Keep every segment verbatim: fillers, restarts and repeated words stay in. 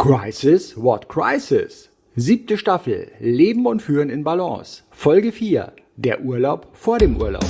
Crisis? What crisis? Siebte Staffel, Leben und Führen in Balance. Folge vier, der Urlaub vor dem Urlaub.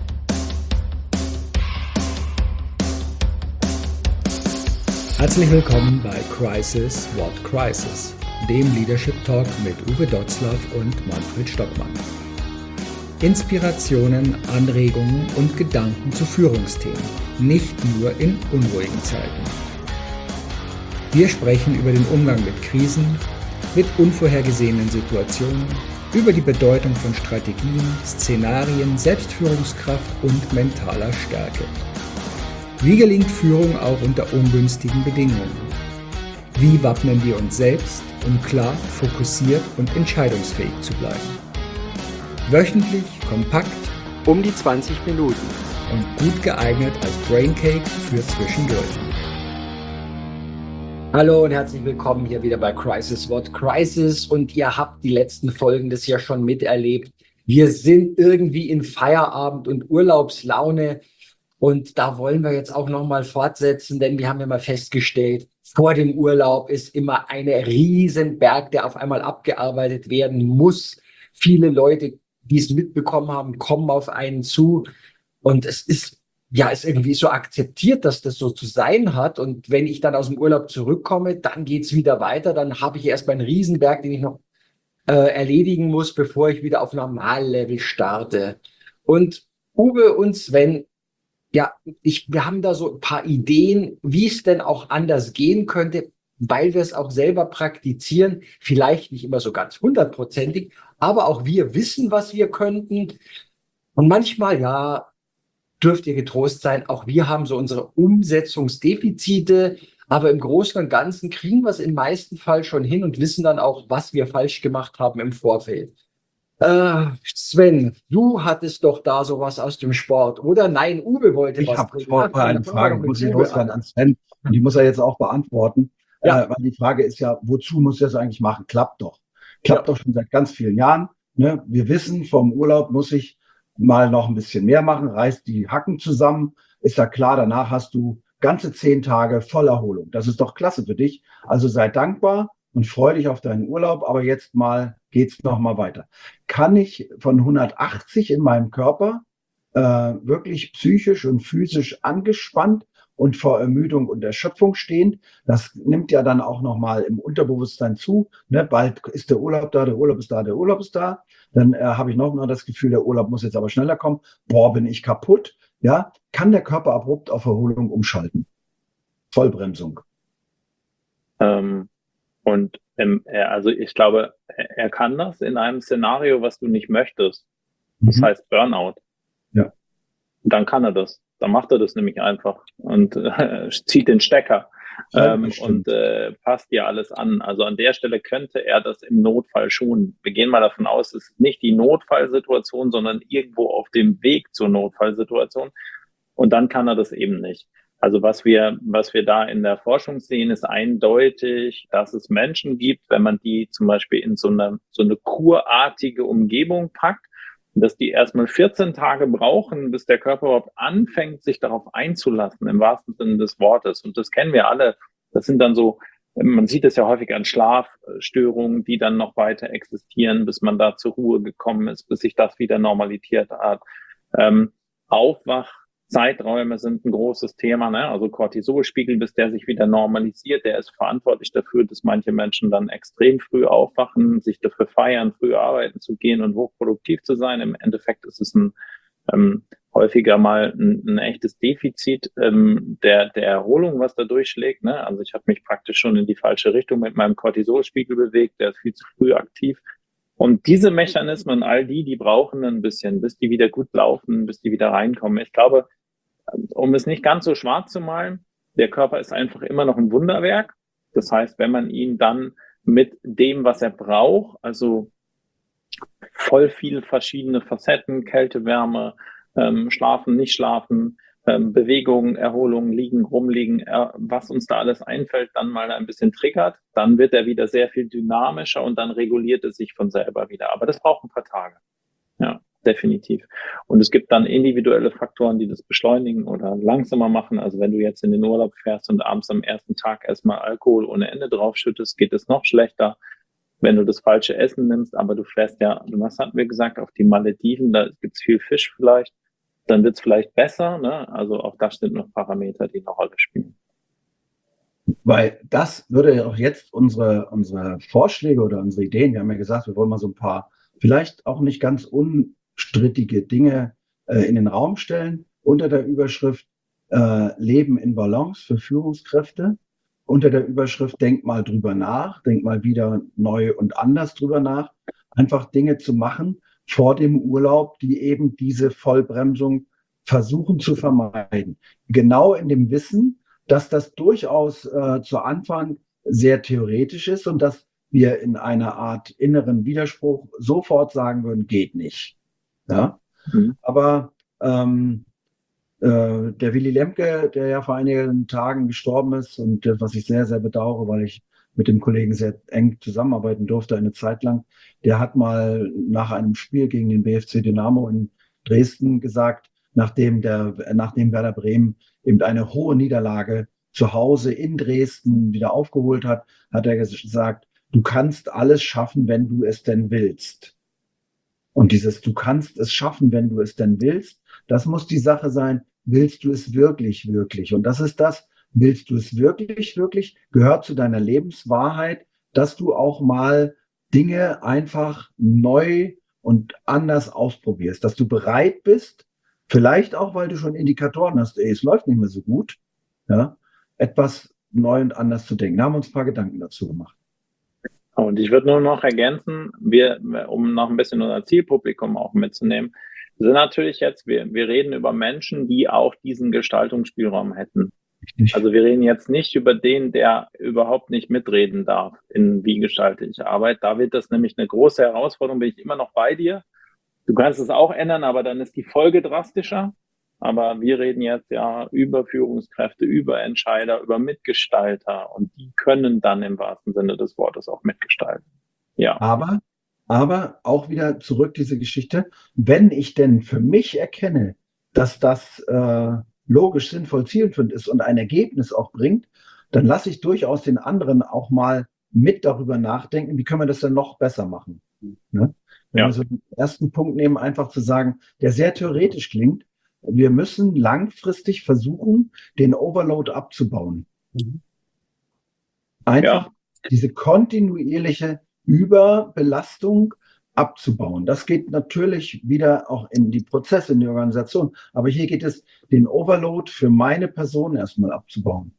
Herzlich willkommen bei Crisis? What crisis? Dem Leadership Talk mit Uwe Dotzlaff und Manfred Stockmann. Inspirationen, Anregungen und Gedanken zu Führungsthemen, nicht nur in unruhigen Zeiten. Wir sprechen über den Umgang mit Krisen, mit unvorhergesehenen Situationen, über die Bedeutung von Strategien, Szenarien, Selbstführungskraft und mentaler Stärke. Wie gelingt Führung auch unter ungünstigen Bedingungen? Wie wappnen wir uns selbst, um klar, fokussiert und entscheidungsfähig zu bleiben? Wöchentlich, kompakt, um die zwanzig Minuten und gut geeignet als Braincake für zwischendurch. Hallo und herzlich willkommen hier wieder bei Crisis What Crisis, und ihr habt die letzten Folgen des Jahr schon miterlebt. Wir sind irgendwie in Feierabend- und Urlaubslaune, und da wollen wir jetzt auch nochmal fortsetzen, denn wir haben ja mal festgestellt, vor dem Urlaub ist immer ein Riesenberg, der auf einmal abgearbeitet werden muss. Viele Leute, die es mitbekommen haben, kommen auf einen zu, und es ist ja, ist irgendwie so akzeptiert, dass das so zu sein hat. Und wenn ich dann aus dem Urlaub zurückkomme, dann geht's wieder weiter. Dann habe ich erstmal einen Riesenberg, den ich noch äh, erledigen muss, bevor ich wieder auf Normallevel starte. Und Uwe und Sven, ja, ich, wir haben da so ein paar Ideen, wie es denn auch anders gehen könnte, weil wir es auch selber praktizieren. Vielleicht nicht immer so ganz hundertprozentig, aber auch wir wissen, was wir könnten. Und manchmal, ja, dürft ihr getrost sein, auch wir haben so unsere Umsetzungsdefizite, aber im Großen und Ganzen kriegen wir es im meisten Fall schon hin und wissen dann auch, was wir falsch gemacht haben im Vorfeld. Äh, Sven, du hattest doch da sowas aus dem Sport, oder? Nein, Uwe wollte Ich was habe bringen. vorher Ach, dann eine fangen wir Frage, doch muss mit ich Uwe loswerden an. an Sven. Und die muss er jetzt auch beantworten. Ja, Äh, weil die Frage ist ja, wozu muss er das eigentlich machen? Klappt doch. Klappt ja, doch schon seit ganz vielen Jahren. Ne? Wir wissen, vom Urlaub muss ich mal noch ein bisschen mehr machen, reißt die Hacken zusammen. Ist ja klar, danach hast du ganze zehn Tage Vollerholung. Das ist doch klasse für dich. Also sei dankbar und freu dich auf deinen Urlaub. Aber jetzt mal geht's noch mal weiter. Kann ich von hundertachtzig in meinem Körper äh, wirklich psychisch und physisch angespannt und vor Ermüdung und Erschöpfung stehend? Das nimmt ja dann auch noch mal im Unterbewusstsein zu. Ne? Bald ist der Urlaub da, der Urlaub ist da, der Urlaub ist da. Dann äh, habe ich noch mal das Gefühl, der Urlaub muss jetzt aber schneller kommen. Boah, bin ich kaputt. Ja, kann der Körper abrupt auf Erholung umschalten? Vollbremsung. Ähm, und ähm, er, also ich glaube, er, er kann das in einem Szenario, was du nicht möchtest. Das Mhm. heißt Burnout. Ja. Dann kann er das. Dann macht er das nämlich einfach und äh, zieht den Stecker Ja, ähm, das stimmt. und äh, passt dir alles an. Also an der Stelle könnte er das im Notfall schon. Wir gehen mal davon aus, es ist nicht die Notfallsituation, sondern irgendwo auf dem Weg zur Notfallsituation. Und dann kann er das eben nicht. Also was wir, was wir da in der Forschung sehen, ist eindeutig, dass es Menschen gibt, wenn man die zum Beispiel in so eine, so eine kurartige Umgebung packt, dass die erstmal vierzehn Tage brauchen, bis der Körper überhaupt anfängt, sich darauf einzulassen, im wahrsten Sinne des Wortes. Und das kennen wir alle. Das sind dann so, man sieht es ja häufig an Schlafstörungen, die dann noch weiter existieren, bis man da zur Ruhe gekommen ist, bis sich das wieder normalisiert hat. Ähm, Aufwachzeiträume sind ein großes Thema, ne? Also Cortisolspiegel, bis der sich wieder normalisiert, der ist verantwortlich dafür, dass manche Menschen dann extrem früh aufwachen, sich dafür feiern, früh arbeiten zu gehen und hochproduktiv zu sein. Im Endeffekt ist es ein ähm, häufiger mal ein, ein echtes Defizit ähm, der, der Erholung, was da durchschlägt. Ne? Also ich habe mich praktisch schon in die falsche Richtung mit meinem Cortisolspiegel bewegt, der ist viel zu früh aktiv. Und diese Mechanismen, all die, die brauchen ein bisschen, bis die wieder gut laufen, bis die wieder reinkommen. Ich glaube, um es nicht ganz so schwarz zu malen, der Körper ist einfach immer noch ein Wunderwerk. Das heißt, wenn man ihn dann mit dem, was er braucht, also voll viel verschiedene Facetten, Kälte, Wärme, ähm, Schlafen, nicht schlafen, ähm, Bewegung, Erholung, liegen, rumliegen, äh, was uns da alles einfällt, dann mal ein bisschen triggert, dann wird er wieder sehr viel dynamischer und dann reguliert es sich von selber wieder. Aber das braucht ein paar Tage. Ja. definitiv. Und es gibt dann individuelle Faktoren, die das beschleunigen oder langsamer machen. Also wenn du jetzt in den Urlaub fährst und abends am ersten Tag erstmal Alkohol ohne Ende draufschüttest, geht es noch schlechter, wenn du das falsche Essen nimmst. Aber du fährst ja, was hatten wir gesagt, auf die Malediven, da gibt's viel Fisch vielleicht, dann wird's vielleicht besser. Ne? Also auch das sind noch Parameter, die eine Rolle spielen. Weil das würde ja auch jetzt unsere, unsere Vorschläge oder unsere Ideen, wir haben ja gesagt, wir wollen mal so ein paar vielleicht auch nicht ganz unstrittige Dinge äh, in den Raum stellen, unter der Überschrift äh, Leben in Balance für Führungskräfte, unter der Überschrift Denk mal drüber nach, denk mal wieder neu und anders drüber nach, einfach Dinge zu machen vor dem Urlaub, die eben diese Vollbremsung versuchen zu vermeiden. Genau in dem Wissen, dass das durchaus äh, zu Anfang sehr theoretisch ist und dass wir in einer Art inneren Widerspruch sofort sagen würden, geht nicht. Ja? Mhm. Aber ähm, äh, der Willy Lemke, der ja vor einigen Tagen gestorben ist und äh, was ich sehr, sehr bedauere, weil ich mit dem Kollegen sehr eng zusammenarbeiten durfte eine Zeit lang, der hat mal nach einem Spiel gegen den B F C Dynamo in Dresden gesagt, nachdem der, nachdem Werder Bremen eben eine hohe Niederlage zu Hause in Dresden wieder aufgeholt hat, hat er gesagt, du kannst alles schaffen, wenn du es denn willst. Und dieses du kannst es schaffen, wenn du es denn willst, das muss die Sache sein, willst du es wirklich, wirklich? Und das ist das, willst du es wirklich, wirklich, gehört zu deiner Lebenswahrheit, dass du auch mal Dinge einfach neu und anders ausprobierst, dass du bereit bist, vielleicht auch, weil du schon Indikatoren hast, ey, es läuft nicht mehr so gut, ja, etwas neu und anders zu denken. Da haben wir uns ein paar Gedanken dazu gemacht. Und ich würde nur noch ergänzen, wir, um noch ein bisschen unser Zielpublikum auch mitzunehmen, sind natürlich jetzt, wir, wir reden über Menschen, die auch diesen Gestaltungsspielraum hätten. Richtig. Also wir reden jetzt nicht über den, der überhaupt nicht mitreden darf in wie gestalte ich Arbeit. Da wird das nämlich eine große Herausforderung, bin ich immer noch bei dir. Du kannst es auch ändern, aber dann ist die Folge drastischer. Aber wir reden jetzt ja über Führungskräfte, über Entscheider, über Mitgestalter und die können dann im wahrsten Sinne des Wortes auch mitgestalten. Ja. Aber, aber auch wieder zurück diese Geschichte, wenn ich denn für mich erkenne, dass das äh, logisch, sinnvoll, zielführend ist und ein Ergebnis auch bringt, dann lasse ich durchaus den anderen auch mal mit darüber nachdenken, wie können wir das denn noch besser machen. Ne? Wenn ja. wir so den ersten Punkt nehmen, einfach zu sagen, der sehr theoretisch klingt, wir müssen langfristig versuchen, den Overload abzubauen. Mhm. Einfach ja. diese kontinuierliche Überbelastung abzubauen. Das geht natürlich wieder auch in die Prozesse, in die Organisation. Aber hier geht es, den Overload für meine Person erstmal abzubauen.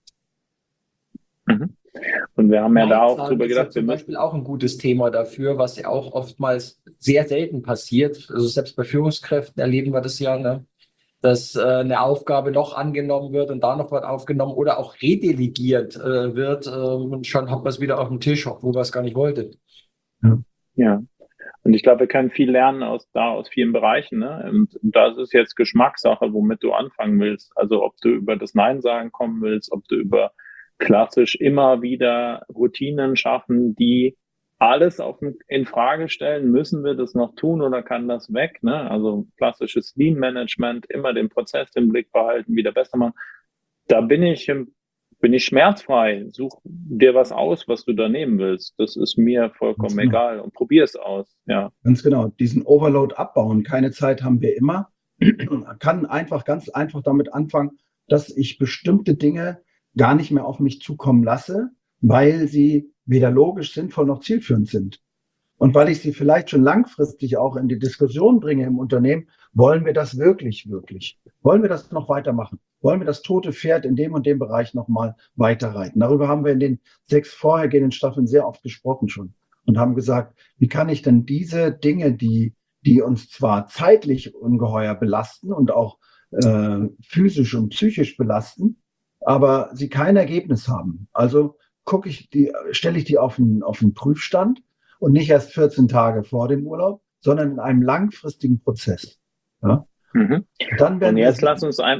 Mhm. Und wir haben ja da auch drüber gedacht, ja zum Beispiel auch ein gutes Thema dafür, was ja auch oftmals sehr selten passiert. Also selbst bei Führungskräften erleben wir das ja, ne? Dass äh, eine Aufgabe noch angenommen wird und da noch was aufgenommen oder auch redelegiert äh, wird. Äh, und schon hat man es wieder auf dem Tisch, obwohl man es gar nicht wollte. Ja. ja. Und ich glaube, wir können viel lernen aus da aus vielen Bereichen. Ne? Und das ist jetzt Geschmackssache, womit du anfangen willst. Also ob du über das Nein sagen kommen willst, ob du über klassisch immer wieder Routinen schaffen, die alles auf, in Frage stellen, müssen wir das noch tun oder kann das weg? Ne? Also klassisches Lean-Management, immer den Prozess im Blick behalten, wieder besser machen. Da bin ich, bin ich schmerzfrei. Such dir was aus, was du da nehmen willst. Das ist mir vollkommen genau. egal und probier es aus. Ja. Ganz genau. Diesen Overload abbauen. Keine Zeit haben wir immer. Kann einfach ganz einfach damit anfangen, dass ich bestimmte Dinge gar nicht mehr auf mich zukommen lasse, weil sie weder logisch, sinnvoll noch zielführend sind. Und weil ich sie vielleicht schon langfristig auch in die Diskussion bringe im Unternehmen, wollen wir das wirklich, wirklich? Wollen wir das noch weitermachen? Wollen wir das tote Pferd in dem und dem Bereich nochmal weiterreiten? Darüber haben wir in den sechs vorhergehenden Staffeln sehr oft gesprochen schon und haben gesagt, wie kann ich denn diese Dinge, die, die uns zwar zeitlich ungeheuer belasten und auch äh, physisch und psychisch belasten, aber sie kein Ergebnis haben. Also gucke ich die, stelle ich die auf einen, auf einen Prüfstand und nicht erst vierzehn Tage vor dem Urlaub, sondern in einem langfristigen Prozess. Ja? Mhm. Dann werden und jetzt lass uns ein,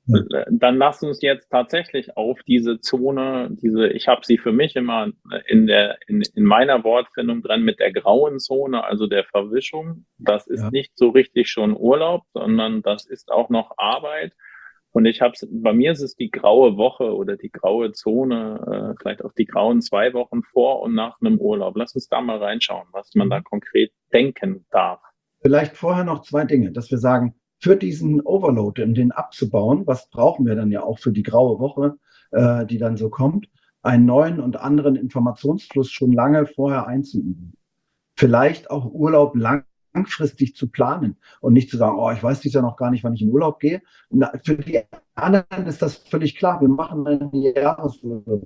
Dann lass uns jetzt tatsächlich auf diese Zone, diese, ich habe sie für mich immer in der in, in meiner Wortfindung drin mit der grauen Zone, also der Verwischung. Das ist Ja. nicht so richtig schon Urlaub, sondern das ist auch noch Arbeit. Und ich habe bei mir ist es die graue Woche oder die graue Zone, äh, vielleicht auch die grauen zwei Wochen vor und nach einem Urlaub. Lass uns da mal reinschauen, was man da konkret denken darf. Vielleicht vorher noch zwei Dinge, dass wir sagen, für diesen Overload, um den abzubauen, was brauchen wir dann ja auch für die graue Woche, äh, die dann so kommt, einen neuen und anderen Informationsfluss schon lange vorher einzuüben. Vielleicht auch Urlaub lang, langfristig zu planen und nicht zu sagen, oh, ich weiß dies Jahr noch gar nicht, wann ich in Urlaub gehe. Na, für die anderen ist das völlig klar. Wir machen einen Jahresurlaub.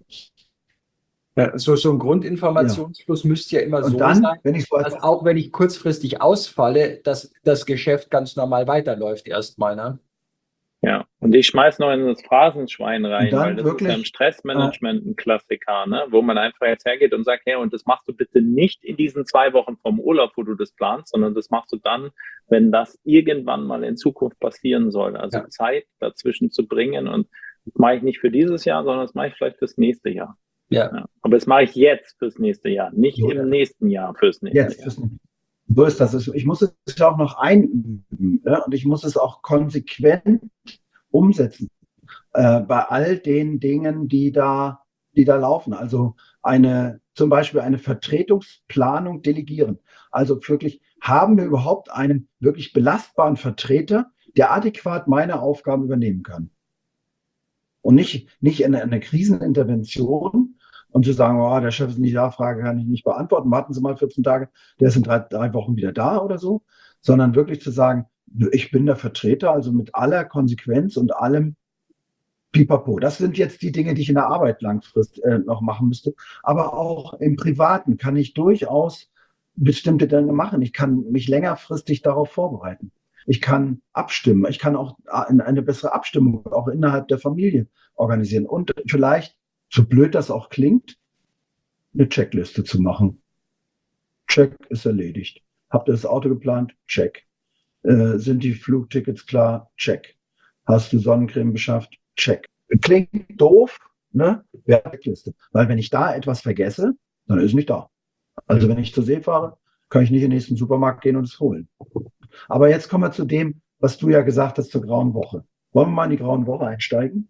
Ja, so, so ein Grundinformationsfluss ja. müsste ja immer und so dann, sein, wenn ich so dass auch wenn ich kurzfristig ausfalle, dass das Geschäft ganz normal weiterläuft erstmal. Ne? Ja, und ich schmeiß noch in das Phrasenschwein rein, weil das wirklich, ist ja im Stressmanagement ein Klassiker, ne? Wo man einfach jetzt hergeht und sagt, hey, und das machst du bitte nicht in diesen zwei Wochen vom Urlaub, wo du das planst, sondern das machst du dann, wenn das irgendwann mal in Zukunft passieren soll. Also ja. Zeit dazwischen zu bringen, und das mache ich nicht für dieses Jahr, sondern das mache ich vielleicht fürs nächste Jahr. Ja. Ja. Aber das mache ich jetzt fürs nächste Jahr, nicht so, im ja. nächsten Jahr fürs nächste jetzt, Jahr. Fürs, so ist das. Ich muss es ja auch noch einüben, ja? Und ich muss es auch konsequent umsetzen äh, bei all den Dingen, die da, die da laufen. Also eine, zum Beispiel eine Vertretungsplanung delegieren. Also wirklich, haben wir überhaupt einen wirklich belastbaren Vertreter, der adäquat meine Aufgaben übernehmen kann? Und nicht, nicht in eine Krisenintervention und zu sagen, oh, der Chef ist nicht da, Frage kann ich nicht beantworten, warten Sie mal vierzehn Tage, der ist in drei, drei Wochen wieder da oder so, sondern wirklich zu sagen, ich bin der Vertreter, also mit aller Konsequenz und allem Pipapo. Das sind jetzt die Dinge, die ich in der Arbeit langfristig äh, noch machen müsste. Aber auch im Privaten kann ich durchaus bestimmte Dinge machen. Ich kann mich längerfristig darauf vorbereiten. Ich kann abstimmen. Ich kann auch eine bessere Abstimmung auch innerhalb der Familie organisieren. Und vielleicht, so blöd das auch klingt, eine Checkliste zu machen. Check ist erledigt. Habt ihr das Auto geplant? Check. Äh, sind die Flugtickets klar? Check. Hast du Sonnencreme beschafft? Check. Klingt doof, ne? Wäre Checkliste. Weil wenn ich da etwas vergesse, dann ist es nicht da. Also wenn ich zur See fahre, kann ich nicht in den nächsten Supermarkt gehen und es holen. Aber jetzt kommen wir zu dem, was du ja gesagt hast zur Grauen Woche. Wollen wir mal in die Grauen Woche einsteigen?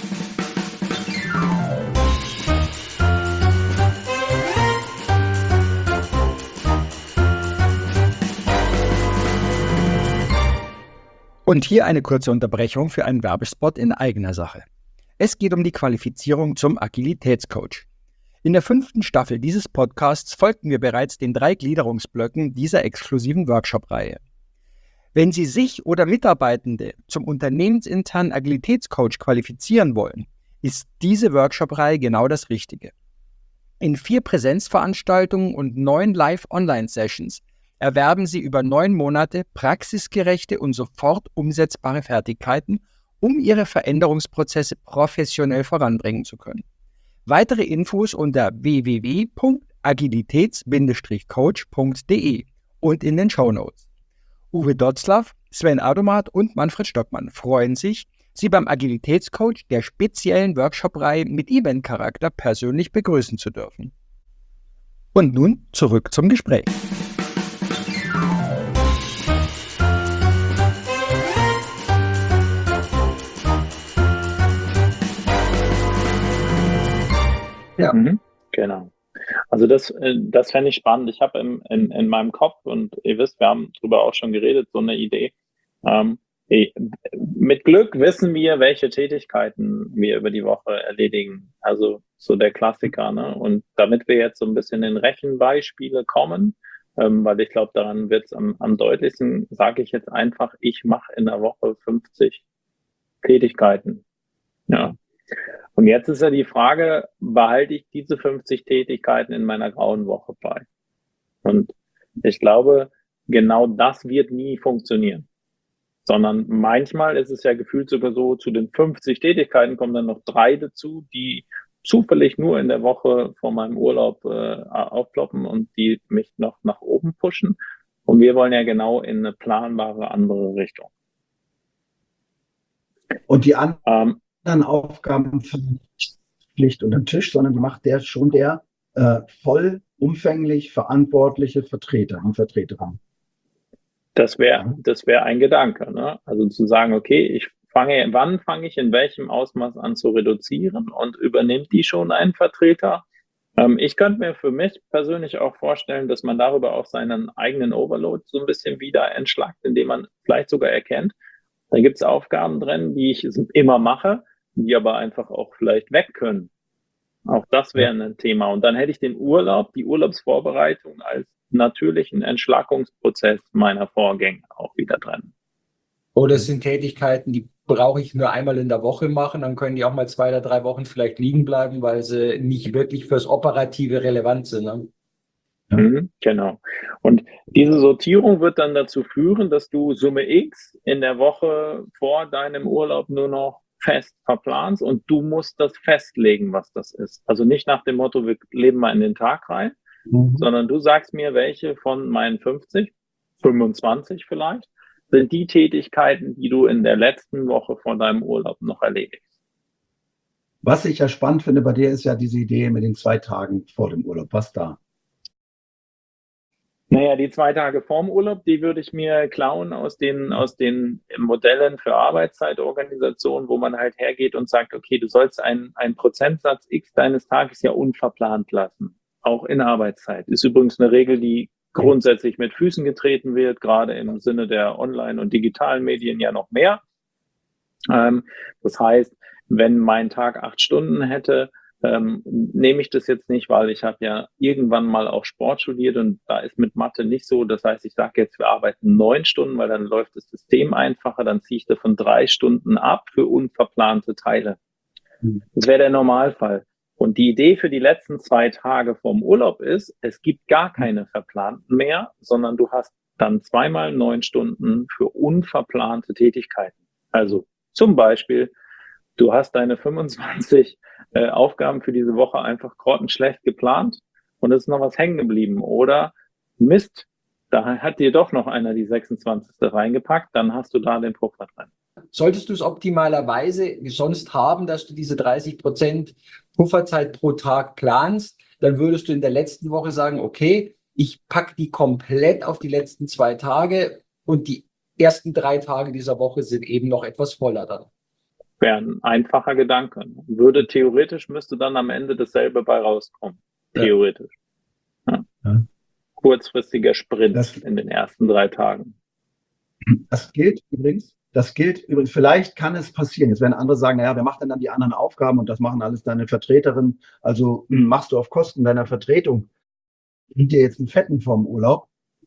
Und hier eine kurze Unterbrechung für einen Werbespot in eigener Sache. Es geht um die Qualifizierung zum Agilitätscoach. In der fünften Staffel dieses Podcasts folgten wir bereits den drei Gliederungsblöcken dieser exklusiven Workshop-Reihe. Wenn Sie sich oder Mitarbeitende zum unternehmensinternen Agilitätscoach qualifizieren wollen, ist diese Workshop-Reihe genau das Richtige. In vier Präsenzveranstaltungen und neun Live-Online-Sessions erwerben Sie über neun Monate praxisgerechte und sofort umsetzbare Fertigkeiten, um Ihre Veränderungsprozesse professionell voranbringen zu können. Weitere Infos unter w w w punkt agilitäts coach punkt d e und in den Shownotes. Uwe Dotzlaff, Sven Adomat und Manfred Stockmann freuen sich, Sie beim Agilitätscoach der speziellen Workshop-Reihe mit Event-Charakter persönlich begrüßen zu dürfen. Und nun zurück zum Gespräch. Ja, mhm, genau. Also das, das fände ich spannend. Ich habe in, in, in meinem Kopf, und ihr wisst, wir haben darüber auch schon geredet, so eine Idee. Ähm, mit Glück wissen wir, welche Tätigkeiten wir über die Woche erledigen. Also so der Klassiker, ne? Und damit wir jetzt so ein bisschen in Rechenbeispiele kommen, ähm, weil ich glaube, daran wird es am, am deutlichsten, sage ich jetzt einfach, ich mache in der Woche fünfzig Tätigkeiten. Ja. Und jetzt ist ja die Frage, behalte ich diese fünfzig Tätigkeiten in meiner grauen Woche bei? Und ich glaube, genau das wird nie funktionieren. Sondern manchmal ist es ja gefühlt sogar so, zu den fünfzig Tätigkeiten kommen dann noch drei dazu, die zufällig nur in der Woche vor meinem Urlaub äh, aufploppen und die mich noch nach oben pushen. Und wir wollen ja genau in eine planbare andere Richtung. Und die anderen Ähm, Aufgaben Pflicht unter den Tisch, sondern die macht der schon der äh, vollumfänglich verantwortliche Vertreter und Vertreterin. Das wäre, das wäre ein Gedanke, ne? Also zu sagen, okay, ich fange, wann fange ich in welchem Ausmaß an zu reduzieren und übernimmt die schon einen Vertreter? Ähm, ich könnte mir für mich persönlich auch vorstellen, dass man darüber auch seinen eigenen Overload so ein bisschen wieder entschlackt, indem man vielleicht sogar erkennt, da gibt es Aufgaben drin, die ich immer mache, die aber einfach auch vielleicht weg können. Auch das wäre ein Thema. Und dann hätte ich den Urlaub, die Urlaubsvorbereitung als natürlichen Entschlackungsprozess meiner Vorgänge auch wieder drin. Oder es sind Tätigkeiten, die brauche ich nur einmal in der Woche machen, dann können die auch mal zwei oder drei Wochen vielleicht liegen bleiben, weil sie nicht wirklich fürs Operative relevant sind. Ne? Ja. Mhm, genau. Und diese Sortierung wird dann dazu führen, dass du Summe X in der Woche vor deinem Urlaub nur noch fest verplanst und du musst das festlegen, was das ist. Also nicht nach dem Motto, wir leben mal in den Tag rein, mhm. sondern du sagst mir, welche von meinen fünfzig, fünfundzwanzig vielleicht, sind die Tätigkeiten, die du in der letzten Woche vor deinem Urlaub noch erledigst. Was ich ja spannend finde bei dir, ist ja diese Idee mit den zwei Tagen vor dem Urlaub. Was da? Naja, die zwei Tage vorm Urlaub, die würde ich mir klauen aus den, aus den Modellen für Arbeitszeitorganisationen, wo man halt hergeht und sagt, okay, du sollst einen, einen Prozentsatz X deines Tages ja unverplant lassen, auch in Arbeitszeit. Ist übrigens eine Regel, die grundsätzlich mit Füßen getreten wird, gerade im Sinne der Online- und digitalen Medien ja noch mehr. Ähm, das heißt, wenn mein Tag acht Stunden hätte, Ähm, nehme ich das jetzt nicht, weil ich habe ja irgendwann mal auch Sport studiert und da ist mit Mathe nicht so. Das heißt, ich sage jetzt, wir arbeiten neun Stunden, weil dann läuft das System einfacher, dann ziehe ich davon drei Stunden ab für unverplante Teile. Das wäre der Normalfall. Und die Idee für die letzten zwei Tage vorm Urlaub ist, es gibt gar keine verplanten mehr, sondern du hast dann zweimal neun Stunden für unverplante Tätigkeiten. Also zum Beispiel, du hast deine fünfundzwanzig äh, Aufgaben für diese Woche einfach grottenschlecht geplant und es ist noch was hängen geblieben. Oder Mist, da hat dir doch noch einer die sechsundzwanzigste reingepackt, dann hast du da den Puffer drin. Solltest du es optimalerweise sonst haben, dass du diese dreißig Prozent Pufferzeit pro Tag planst, dann würdest du in der letzten Woche sagen, okay, ich packe die komplett auf die letzten zwei Tage und die ersten drei Tage dieser Woche sind eben noch etwas voller dann. Wäre ein einfacher Gedanke. Würde theoretisch, müsste dann am Ende dasselbe bei rauskommen. Theoretisch. Ja. Ja. Kurzfristiger Sprint das, in den ersten drei Tagen. Das gilt übrigens, das gilt übrigens, vielleicht kann es passieren. Jetzt werden andere sagen, naja, wer macht denn dann die anderen Aufgaben und das machen alles deine Vertreterinnen. Also machst du auf Kosten deiner Vertretung dir jetzt einen Fetten vom Urlaub?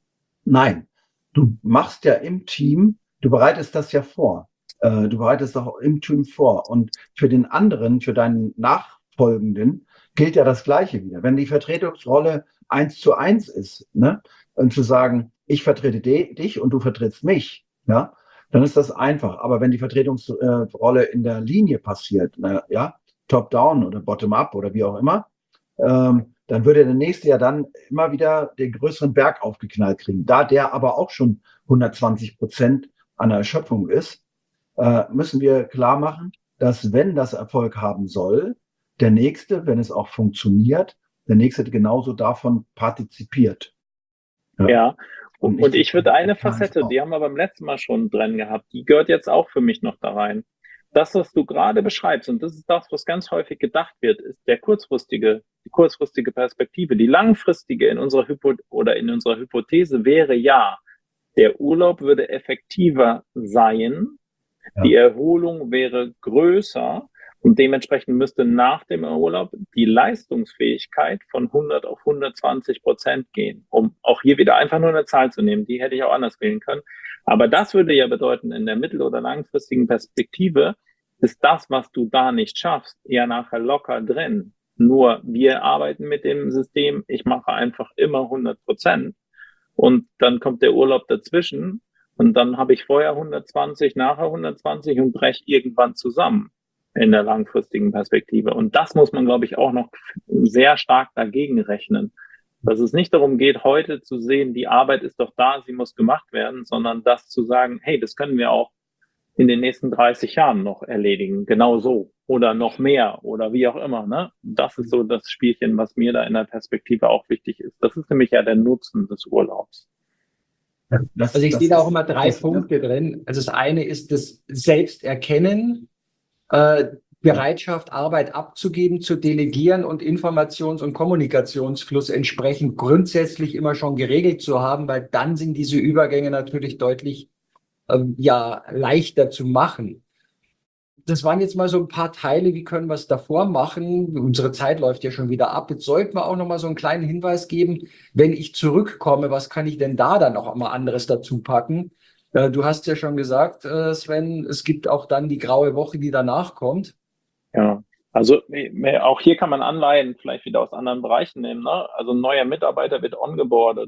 Nein, du machst ja im Team, du bereitest das ja vor. Du bereitest auch im Team vor. Und für den anderen, für deinen Nachfolgenden, gilt ja das Gleiche wieder. Wenn die Vertretungsrolle eins zu eins ist, ne, und zu sagen, ich vertrete dich und du vertrittst mich, ja, dann ist das einfach. Aber wenn die Vertretungsrolle in der Linie passiert, ne, ja, top-down oder bottom-up oder wie auch immer, ähm, dann würde der Nächste ja dann immer wieder den größeren Berg aufgeknallt kriegen. Da der aber auch schon hundertzwanzig Prozent an der Erschöpfung ist, müssen wir klar machen, dass wenn das Erfolg haben soll, der Nächste, wenn es auch funktioniert, der Nächste genauso davon partizipiert. Ja, ja. Und, und ich würde eine Facette, die haben wir beim letzten Mal schon drin gehabt, die gehört jetzt auch für mich noch da rein. Das, was du gerade beschreibst, und das ist das, was ganz häufig gedacht wird, ist der kurzfristige, die kurzfristige Perspektive. Die langfristige in unserer Hypo oder in unserer Hypothese wäre ja, der Urlaub würde effektiver sein, ja. Die Erholung wäre größer und dementsprechend müsste nach dem Urlaub die Leistungsfähigkeit von hundert auf hundertzwanzig Prozent gehen, um auch hier wieder einfach nur eine Zahl zu nehmen. Die hätte ich auch anders wählen können. Aber das würde ja bedeuten, in der mittel- oder langfristigen Perspektive ist das, was du da nicht schaffst, ja nachher locker drin. Nur wir arbeiten mit dem System, ich mache einfach immer hundert Prozent und dann kommt der Urlaub dazwischen. Und dann habe ich vorher hundertzwanzig, nachher hundertzwanzig und breche irgendwann zusammen in der langfristigen Perspektive. Und das muss man, glaube ich, auch noch sehr stark dagegen rechnen. Dass es nicht darum geht, heute zu sehen, die Arbeit ist doch da, sie muss gemacht werden, sondern das zu sagen, hey, das können wir auch in den nächsten dreißig Jahren noch erledigen, genau so oder noch mehr oder wie auch immer. Ne? Das ist so das Spielchen, was mir da in der Perspektive auch wichtig ist. Das ist nämlich ja der Nutzen des Urlaubs. Das, also ich sehe da auch immer drei Punkte drin. Also das eine ist das Selbsterkennen, äh, Bereitschaft, Arbeit abzugeben, zu delegieren und Informations- und Kommunikationsfluss entsprechend grundsätzlich immer schon geregelt zu haben, weil dann sind diese Übergänge natürlich deutlich ähm, ja, leichter zu machen. Das waren jetzt mal so ein paar Teile, wie können wir es davor machen? Unsere Zeit läuft ja schon wieder ab. Jetzt sollten wir auch noch mal so einen kleinen Hinweis geben, wenn ich zurückkomme, was kann ich denn da dann noch mal anderes dazu packen? Äh, du hast ja schon gesagt, äh, Sven, es gibt auch dann die graue Woche, die danach kommt. Ja, also auch hier kann man Anleihen vielleicht wieder aus anderen Bereichen nehmen. Ne? Also ein neuer Mitarbeiter wird ongeboardet.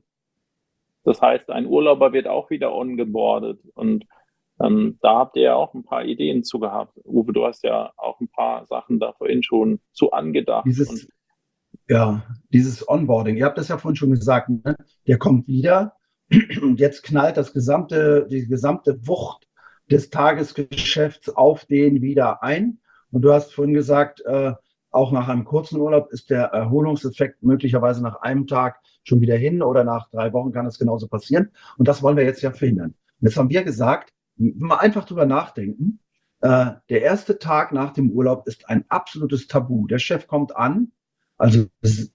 Das heißt, ein Urlauber wird auch wieder ongeboardet. Und ähm, da habt ihr ja auch ein paar Ideen zu gehabt. Uwe, du hast ja auch ein paar Sachen da vorhin schon zu angedacht. Dieses, und ja, dieses Onboarding, ihr habt das ja vorhin schon gesagt, ne? Der kommt wieder und jetzt knallt das gesamte, die gesamte Wucht des Tagesgeschäfts auf den wieder ein. Und du hast vorhin gesagt, äh, auch nach einem kurzen Urlaub ist der Erholungseffekt möglicherweise nach einem Tag schon wieder hin oder nach drei Wochen kann das genauso passieren. Und das wollen wir jetzt ja verhindern. Und jetzt haben wir gesagt, mal einfach drüber nachdenken. Äh, der erste Tag nach dem Urlaub ist ein absolutes Tabu. Der Chef kommt an, also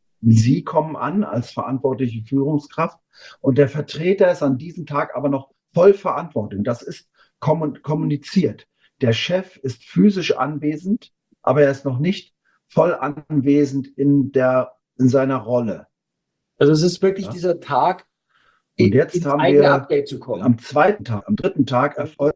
Sie kommen an als verantwortliche Führungskraft und der Vertreter ist an diesem Tag aber noch voll Verantwortung. Das ist kommuniziert. Der Chef ist physisch anwesend, aber er ist noch nicht voll anwesend in der, in seiner Rolle. Also es ist wirklich ja? dieser Tag, und jetzt ins haben eigene wir Update zu kommen. Am zweiten Tag, am dritten Tag erfolgt,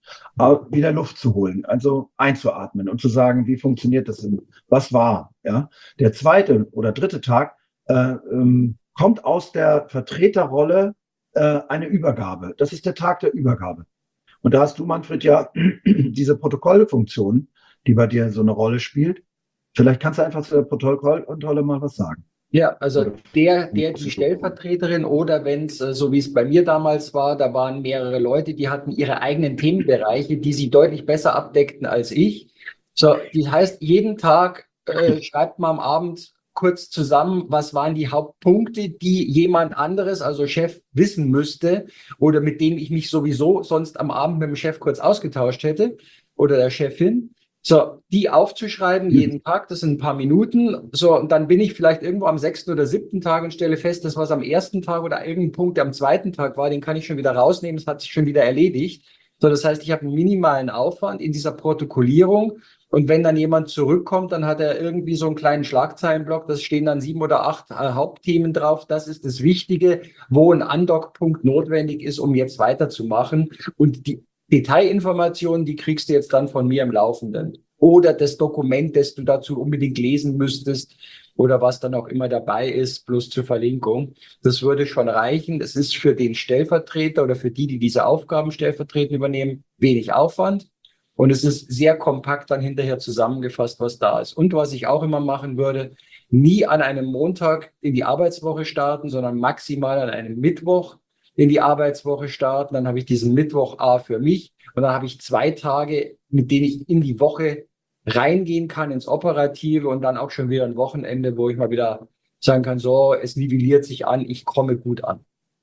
wieder Luft zu holen, also einzuatmen und zu sagen, wie funktioniert das denn? Was war? Ja? Der zweite oder dritte Tag äh, ähm, kommt aus der Vertreterrolle äh, eine Übergabe. Das ist der Tag der Übergabe. Und da hast du, Manfred, ja diese Protokollfunktion, die bei dir so eine Rolle spielt. Vielleicht kannst du einfach zu der Protokollkontrolle mal was sagen. Ja, also der, der, die Stellvertreterin oder wenn es, so wie es bei mir damals war, da waren mehrere Leute, die hatten ihre eigenen Themenbereiche, die sie deutlich besser abdeckten als ich. So, das heißt, jeden Tag äh, schreibt man am Abend kurz zusammen, was waren die Hauptpunkte, die jemand anderes, also Chef, wissen müsste oder mit dem ich mich sowieso sonst am Abend mit dem Chef kurz ausgetauscht hätte oder der Chefin. So, die aufzuschreiben jeden Tag, das sind ein paar Minuten. So, und dann bin ich vielleicht irgendwo am sechsten oder siebten Tag und stelle fest, das, was am ersten Tag oder irgendein Punkt, der am zweiten Tag war, den kann ich schon wieder rausnehmen, das hat sich schon wieder erledigt. So, das heißt, ich habe einen minimalen Aufwand in dieser Protokollierung. Und wenn dann jemand zurückkommt, dann hat er irgendwie so einen kleinen Schlagzeilenblock, da stehen dann sieben oder acht äh, Hauptthemen drauf. Das ist das Wichtige, wo ein Andockpunkt notwendig ist, um jetzt weiterzumachen. Und die Detailinformationen, die kriegst du jetzt dann von mir im Laufenden. Oder das Dokument, das du dazu unbedingt lesen müsstest oder was dann auch immer dabei ist, bloß zur Verlinkung. Das würde schon reichen. Das ist für den Stellvertreter oder für die, die diese Aufgaben stellvertretend übernehmen, wenig Aufwand. Und es ist sehr kompakt dann hinterher zusammengefasst, was da ist. Und was ich auch immer machen würde, nie an einem Montag in die Arbeitswoche starten, sondern maximal an einem Mittwoch in die Arbeitswoche starten. Dann habe ich diesen Mittwoch A für mich und dann habe ich zwei Tage, mit denen ich in die Woche reingehen kann, ins Operative und dann auch schon wieder ein Wochenende, wo ich mal wieder sagen kann, so, es nivelliert sich an, ich komme gut an.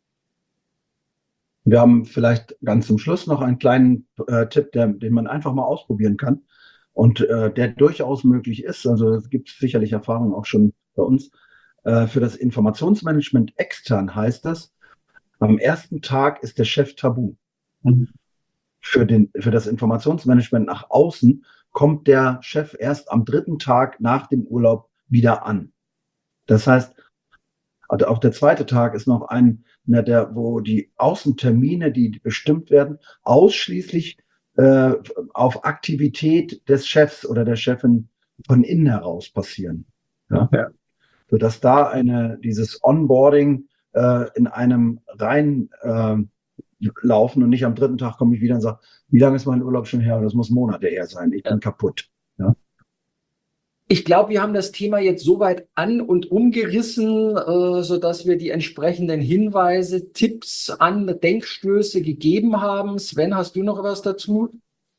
Wir haben vielleicht ganz zum Schluss noch einen kleinen äh, Tipp, der, den man einfach mal ausprobieren kann und äh, der durchaus möglich ist. Also es gibt sicherlich Erfahrungen auch schon bei uns. Äh, für das Informationsmanagement extern heißt das, am ersten Tag ist der Chef tabu. Mhm. Für, den, für das Informationsmanagement nach außen kommt der Chef erst am dritten Tag nach dem Urlaub wieder an. Das heißt, also auch der zweite Tag ist noch ein, der, wo die Außentermine, die bestimmt werden, ausschließlich äh, auf Aktivität des Chefs oder der Chefin von innen heraus passieren. Ja? Ja. Sodass da eine, dieses Onboarding äh, in einem rein äh, laufen und nicht am dritten Tag komme ich wieder und sage, wie lange ist mein Urlaub schon her? Das muss Monate her sein. Ich bin ja. kaputt. Ja? Ich glaube, wir haben das Thema jetzt soweit an- und umgerissen, äh, sodass wir die entsprechenden Hinweise, Tipps, an Denkstöße gegeben haben. Sven, hast du noch was dazu?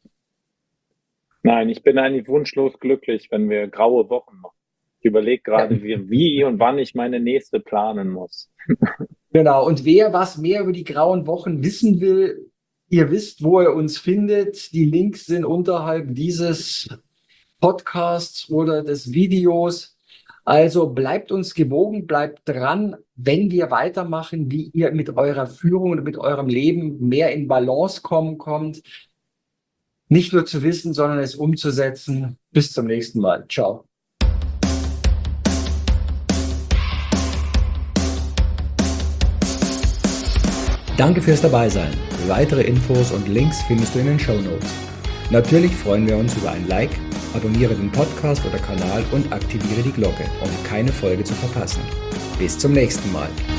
Nein, ich bin eigentlich wunschlos glücklich, wenn wir graue Wochen machen. Ich überlege gerade, wie, wie und wann ich meine nächste planen muss. Genau, und wer was mehr über die grauen Wochen wissen will, ihr wisst, wo ihr uns findet. Die Links sind unterhalb dieses Podcasts oder des Videos. Also bleibt uns gewogen, bleibt dran, wenn wir weitermachen, wie ihr mit eurer Führung und mit eurem Leben mehr in Balance kommen kommt. Nicht nur zu wissen, sondern es umzusetzen. Bis zum nächsten Mal. Ciao. Danke fürs Dabeisein. Weitere Infos und Links findest du in den Shownotes. Natürlich freuen wir uns über ein Like, abonniere den Podcast oder Kanal und aktiviere die Glocke, um keine Folge zu verpassen. Bis zum nächsten Mal.